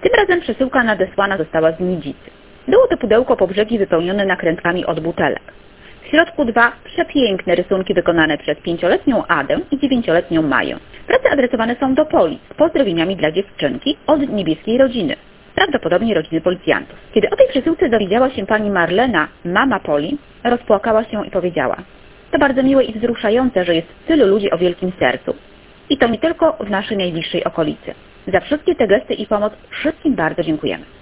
Tym razem przesyłka nadesłana została z Nidzicy. Było to pudełko po brzegi wypełnione nakrętkami od butelek. W środku 2 przepiękne rysunki wykonane przez 5-letnią Adę i 9-letnią Maję. Prace adresowane są do Poli z pozdrowieniami dla dziewczynki od niebieskiej rodziny, prawdopodobnie rodziny policjantów. Kiedy o tej przesyłce dowiedziała się pani Marlena, mama Poli, rozpłakała się i powiedziała: to bardzo miłe i wzruszające, że jest tylu ludzi o wielkim sercu. I to nie tylko w naszej najbliższej okolicy. Za wszystkie te gesty i pomoc wszystkim bardzo dziękujemy.